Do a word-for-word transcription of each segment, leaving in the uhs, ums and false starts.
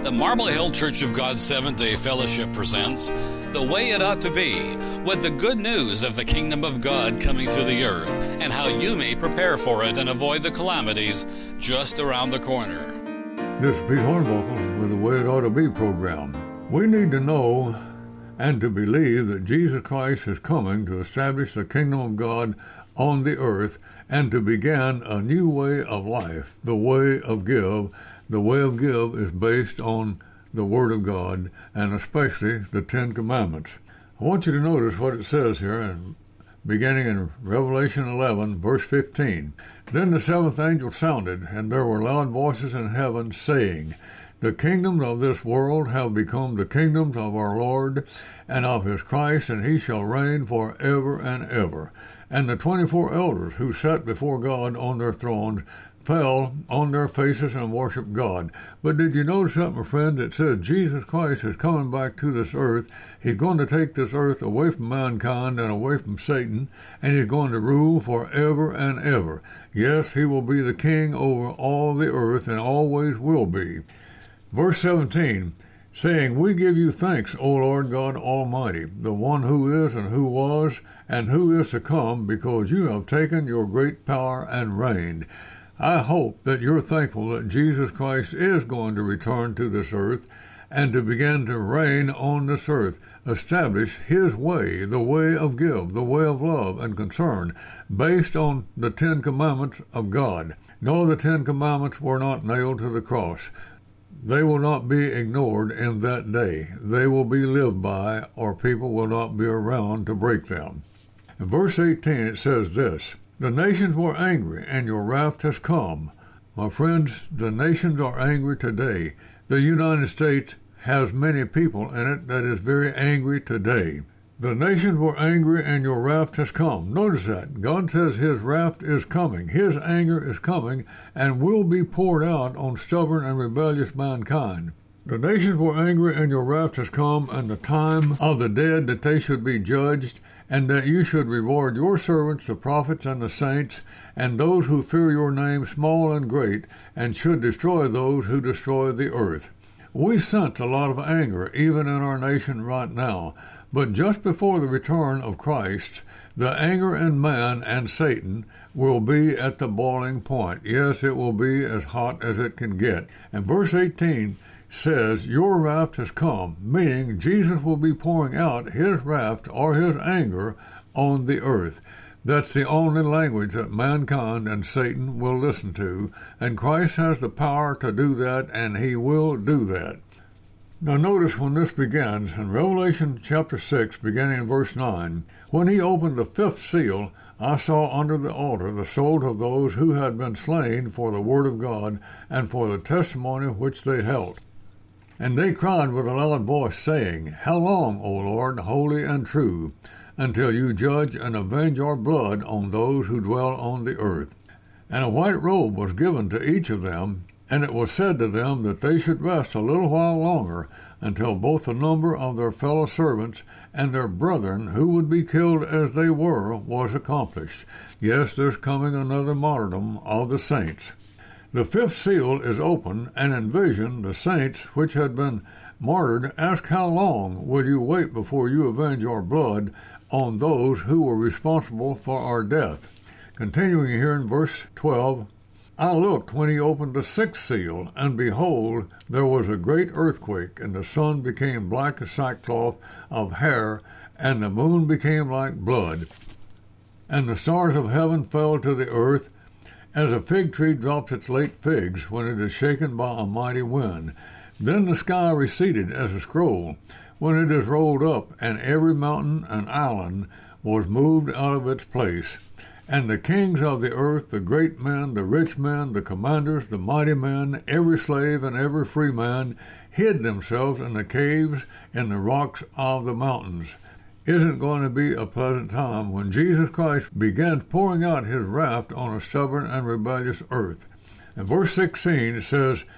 The Marble Hill Church of God Seventh-day Fellowship presents The Way It Ought to Be, with the good news of the kingdom of God coming to the earth and how you may prepare for it and avoid the calamities just around the corner. This is Pete Hornbuckle with the Way It Ought to Be program. We need to know and to believe that Jesus Christ is coming to establish the kingdom of God on the earth and to begin a new way of life, the way of give. The way of give is based on the Word of God, and especially the Ten Commandments. I want you to notice what it says here, in, beginning in Revelation eleven, verse fifteen. Then the seventh angel sounded, and there were loud voices in heaven, saying, The kingdoms of this world have become the kingdoms of our Lord and of his Christ, and he shall reign for ever and ever. And the twenty-four elders who sat before God on their thrones fell on their faces and worshiped God. But did you notice that, my friend? It says Jesus Christ is coming back to this earth. He's going to take this earth away from mankind and away from Satan, and he's going to rule forever and ever. Yes, he will be the king over all the earth and always will be. Verse seventeen, saying, We give you thanks, O Lord God Almighty, the one who is and who was and who is to come, because you have taken your great power and reigned. I hope that you're thankful that Jesus Christ is going to return to this earth and to begin to reign on this earth, establish his way, the way of give, the way of love and concern, based on the Ten Commandments of God. No, the Ten Commandments were not nailed to the cross. They will not be ignored in that day. They will be lived by, or people will not be around to break them. In verse eighteen it says this, The nations were angry, and your wrath has come. My friends, the nations are angry today. The United States has many people in it that is very angry today. The nations were angry, and your wrath has come. Notice that. God says his wrath is coming. His anger is coming, and will be poured out on stubborn and rebellious mankind. The nations were angry, and your wrath has come, and the time of the dead that they should be judged, and that you should reward your servants, the prophets and the saints, and those who fear your name, small and great, and should destroy those who destroy the earth. We sense a lot of anger, even in our nation right now, but just before the return of Christ, the anger in man and Satan will be at the boiling point. Yes, it will be as hot as it can get. And verse eighteen says, Your wrath has come, meaning Jesus will be pouring out his wrath or his anger on the earth. That's the only language that mankind and Satan will listen to, and Christ has the power to do that, and he will do that. Now notice when this begins, in Revelation chapter six, beginning in verse nine, When he opened the fifth seal, I saw under the altar the souls of those who had been slain for the word of God and for the testimony which they held. And they cried with a loud voice, saying, How long, O Lord, holy and true, until you judge and avenge our blood on those who dwell on the earth? And a white robe was given to each of them, and it was said to them that they should rest a little while longer, until both the number of their fellow servants and their brethren who would be killed as they were was accomplished. Yes, there's coming another martyrdom of the saints. The fifth seal is open, and in vision the saints which had been martyred ask, How long will you wait before you avenge our blood on those who were responsible for our death? Continuing here in verse twelve, I looked when he opened the sixth seal, and behold, there was a great earthquake, and the sun became black as sackcloth of hair, and the moon became like blood. And the stars of heaven fell to the earth, as a fig tree drops its late figs when it is shaken by a mighty wind. Then the sky receded as a scroll when it is rolled up, and every mountain and island was moved out of its place. And the kings of the earth, the great men, the rich men, the commanders, the mighty men, every slave and every free man, hid themselves in the caves in the rocks of the mountains. Isn't going to be a pleasant time when Jesus Christ begins pouring out his wrath on a stubborn and rebellious earth. In verse sixteen it says,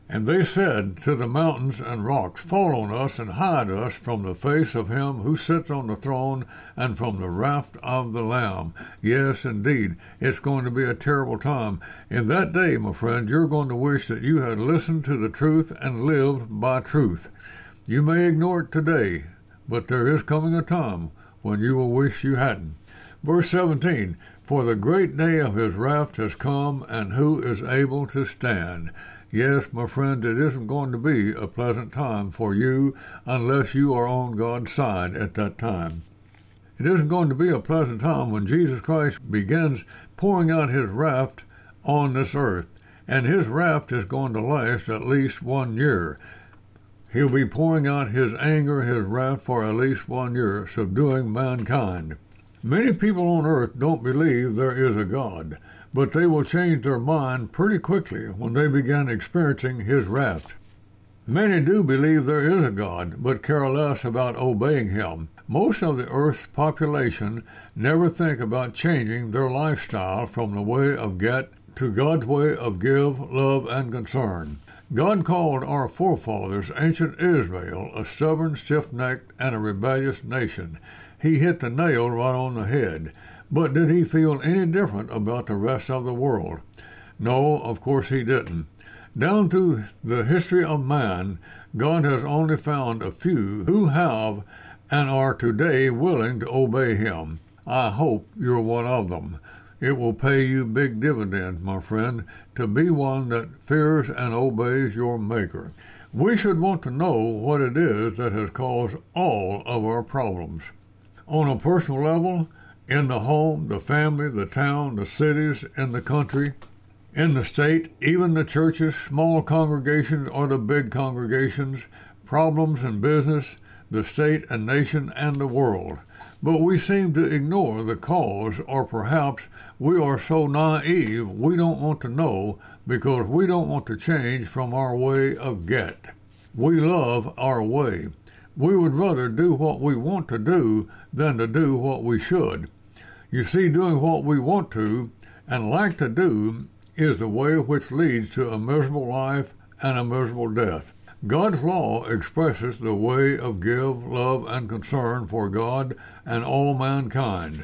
And they said to the mountains and rocks, fall on us and hide us from the face of him who sits on the throne and from the wrath of the Lamb. Yes, indeed, it's going to be a terrible time. In that day, my friend, you're going to wish that you had listened to the truth and lived by truth. You may ignore it today, but there is coming a time when you will wish you hadn't. Verse seventeen, for the great day of his wrath has come, and who is able to stand? Yes, my friend, it isn't going to be a pleasant time for you unless you are on God's side at that time. It isn't going to be a pleasant time when Jesus Christ begins pouring out his wrath on this earth, and his wrath is going to last at least one year. He'll be pouring out his anger, his wrath for at least one year, subduing mankind. Many people on earth don't believe there is a God, but they will change their mind pretty quickly when they begin experiencing his wrath. Many do believe there is a God, but care less about obeying him. Most of the earth's population never think about changing their lifestyle from the way of get to God's way of give, love, and concern. God called our forefathers, ancient Israel, a stubborn, stiff-necked, and a rebellious nation. He hit the nail right on the head. But did he feel any different about the rest of the world? No, of course he didn't. Down through the history of man, God has only found a few who have and are today willing to obey him. I hope you're one of them. It will pay you big dividends, my friend, to be one that fears and obeys your Maker. We should want to know what it is that has caused all of our problems. On a personal level, in the home, the family, the town, the cities, in the country, in the state, even the churches, small congregations or the big congregations, problems in business, the state and nation, and the world. But we seem to ignore the cause, or perhaps we are so naive we don't want to know because we don't want to change from our way of get. We love our way. We would rather do what we want to do than to do what we should. You see, doing what we want to and like to do is the way which leads to a miserable life and a miserable death. God's law expresses the way of give, love, and concern for God and all mankind.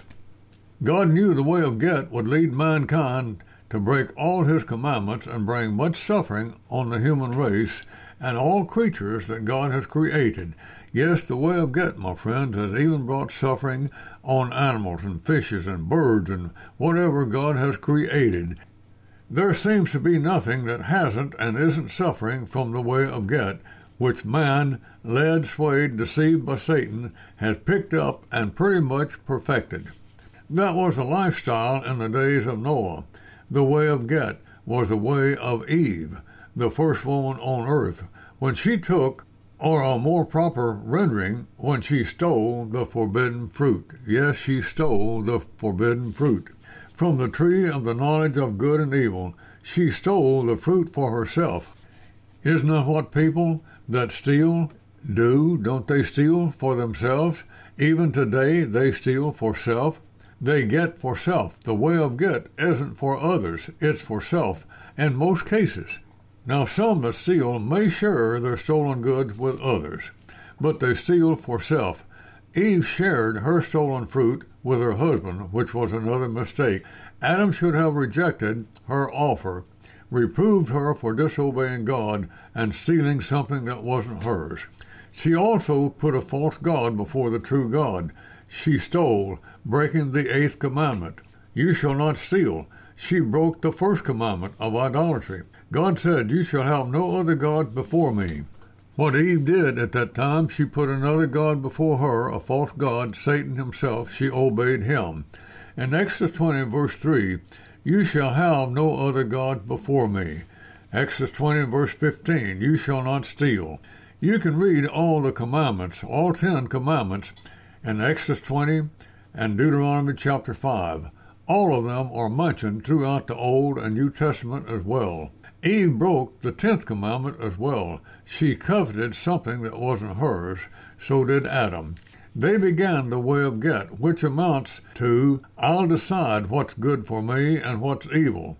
God knew the way of get would lead mankind to break all his commandments and bring much suffering on the human race and all creatures that God has created. Yes, the way of get, my friends, has even brought suffering on animals and fishes and birds and whatever God has created. There seems to be nothing that hasn't and isn't suffering from the way of get, which man, led, swayed, deceived by Satan, has picked up and pretty much perfected. That was the lifestyle in the days of Noah. The way of get was the way of Eve, the first woman on earth, when she took, or a more proper rendering, when she stole the forbidden fruit. Yes, she stole the forbidden fruit. From the tree of the knowledge of good and evil, she stole the fruit for herself. Isn't that what people that steal do? Don't they steal for themselves? Even today they steal for self. They get for self. The way of get isn't for others, it's for self in most cases. Now some that steal may share their stolen goods with others, but they steal for self. Eve shared her stolen fruit with her husband, which was another mistake. Adam should have rejected her offer, reproved her for disobeying God and stealing something that wasn't hers. She also put a false god before the true God. She stole, breaking the eighth commandment. You shall not steal. She broke the first commandment of idolatry. God said, you shall have no other god before me. What Eve did at that time, she put another god before her, a false god, Satan himself. She obeyed him. In Exodus twenty, verse three, you shall have no other god before me. Exodus twenty, verse fifteen, you shall not steal. You can read all the commandments, all ten commandments, in Exodus twenty and Deuteronomy chapter five. All of them are mentioned throughout the Old and New Testament as well. Eve broke the tenth commandment as well. She coveted something that wasn't hers, so did Adam. They began the way of get, which amounts to, I'll decide what's good for me and what's evil.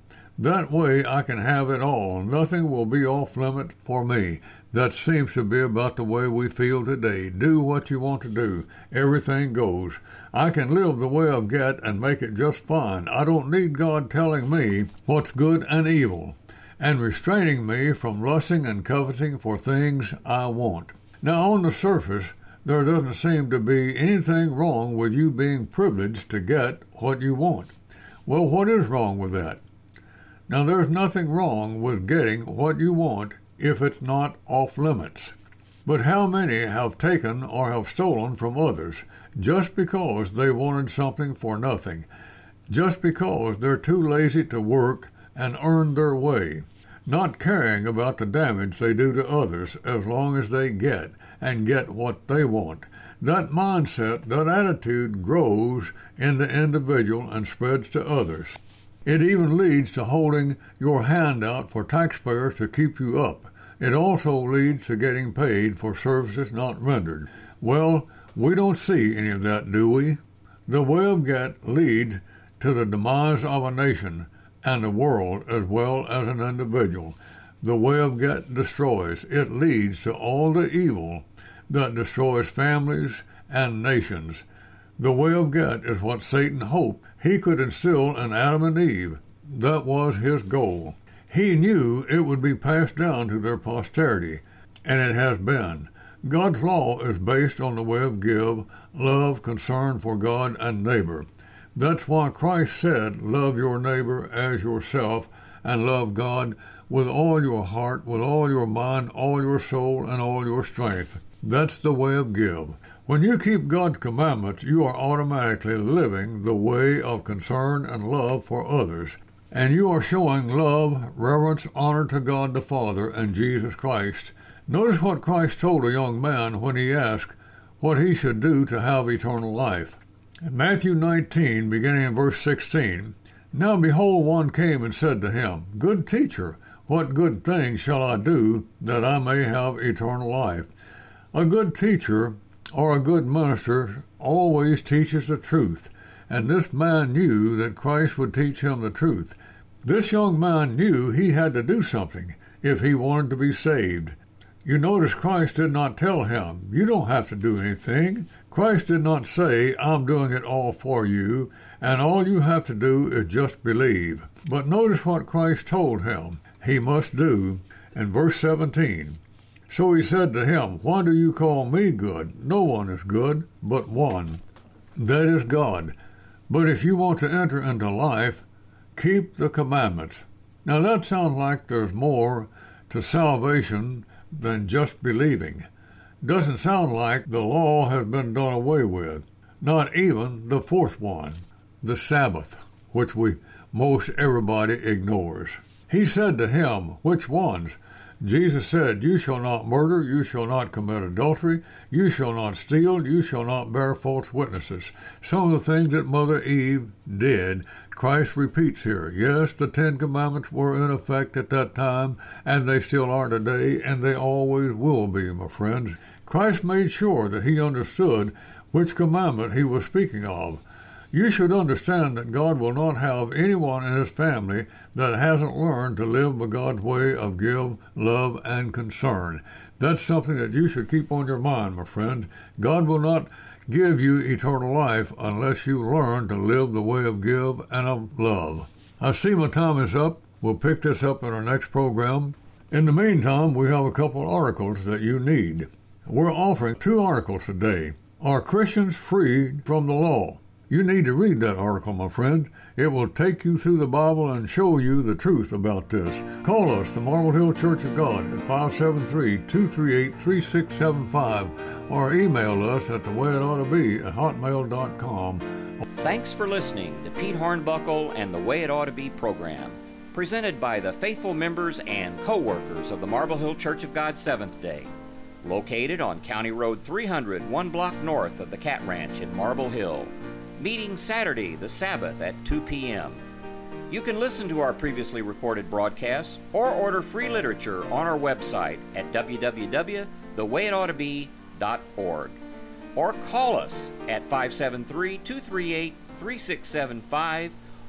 That way I can have it all. Nothing will be off limit for me. That seems to be about the way we feel today. Do what you want to do. Everything goes. I can live the way I've got and make it just fine. I don't need God telling me what's good and evil, and restraining me from lusting and coveting for things I want. Now, on the surface, there doesn't seem to be anything wrong with you being privileged to get what you want. Well, what is wrong with that? Now, there's nothing wrong with getting what you want if it's not off limits. But how many have taken or have stolen from others just because they wanted something for nothing, just because they're too lazy to work and earn their way, not caring about the damage they do to others as long as they get and get what they want? That mindset, that attitude grows in the individual and spreads to others. It even leads to holding your hand out for taxpayers to keep you up. It also leads to getting paid for services not rendered. Well, we don't see any of that, do we? The way of get leads to the demise of a nation and the world as well as an individual. The way of get destroys. It leads to all the evil that destroys families and nations. The way of get is what Satan hoped he could instill in Adam and Eve. That was his goal. He knew it would be passed down to their posterity, and it has been. God's law is based on the way of give, love, concern for God and neighbor. That's why Christ said, love your neighbor as yourself, and love God with all your heart, with all your mind, all your soul, and all your strength. That's the way of give. When you keep God's commandments, you are automatically living the way of concern and love for others. And you are showing love, reverence, honor to God the Father and Jesus Christ. Notice what Christ told a young man when he asked what he should do to have eternal life. In Matthew nineteen, beginning in verse sixteen, Now behold, one came and said to him, Good teacher, what good thing shall I do that I may have eternal life? A good teacher or a good minister always teaches the truth, and this man knew that Christ would teach him the truth. This young man knew he had to do something if he wanted to be saved. You notice Christ did not tell him, you don't have to do anything. Christ did not say, I'm doing it all for you, and all you have to do is just believe. But notice what Christ told him he must do in verse seventeen. So he said to him, Why do you call me good? No one is good but one, that is God. But if you want to enter into life, keep the commandments. Now that sounds like there's more to salvation than just believing. Doesn't sound like the law has been done away with. Not even the fourth one, the Sabbath, which we most everybody ignores. He said to him, Which ones? Jesus said, You shall not murder, you shall not commit adultery, you shall not steal, you shall not bear false witnesses. Some of the things that Mother Eve did, Christ repeats here. Yes, the Ten Commandments were in effect at that time, and they still are today, and they always will be, my friends. Christ made sure that he understood which commandment he was speaking of. You should understand that God will not have anyone in his family that hasn't learned to live by God's way of give, love, and concern. That's something that you should keep on your mind, my friend. God will not give you eternal life unless you learn to live the way of give and of love. I see my time is up. We'll pick this up in our next program. In the meantime, we have a couple articles that you need. We're offering two articles today. Are Christians freed from the law? You need to read that article, my friend. It will take you through the Bible and show you the truth about this. Call us, the Marble Hill Church of God, at five seven three, two three eight, three six seven five, or email us at the way it ought to be at hotmail dot com. Thanks for listening to Pete Hornbuckle and the Way It Ought to Be program, presented by the faithful members and co-workers of the Marble Hill Church of God Seventh Day, located on County Road three hundred, one block north of the Cat Ranch in Marble Hill. Meeting Saturday, the Sabbath, at two p.m. You can listen to our previously recorded broadcasts or order free literature on our website at w w w dot the way it ought to be dot org, or call us at five seven three, two three eight, three six seven five,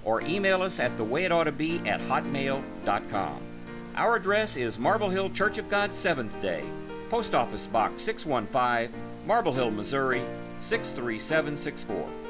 or email us at the way it ought to be at hotmail dot com. Our address is Marble Hill Church of God Seventh-day, Post Office Box six one five, Marble Hill, Missouri six three seven six four.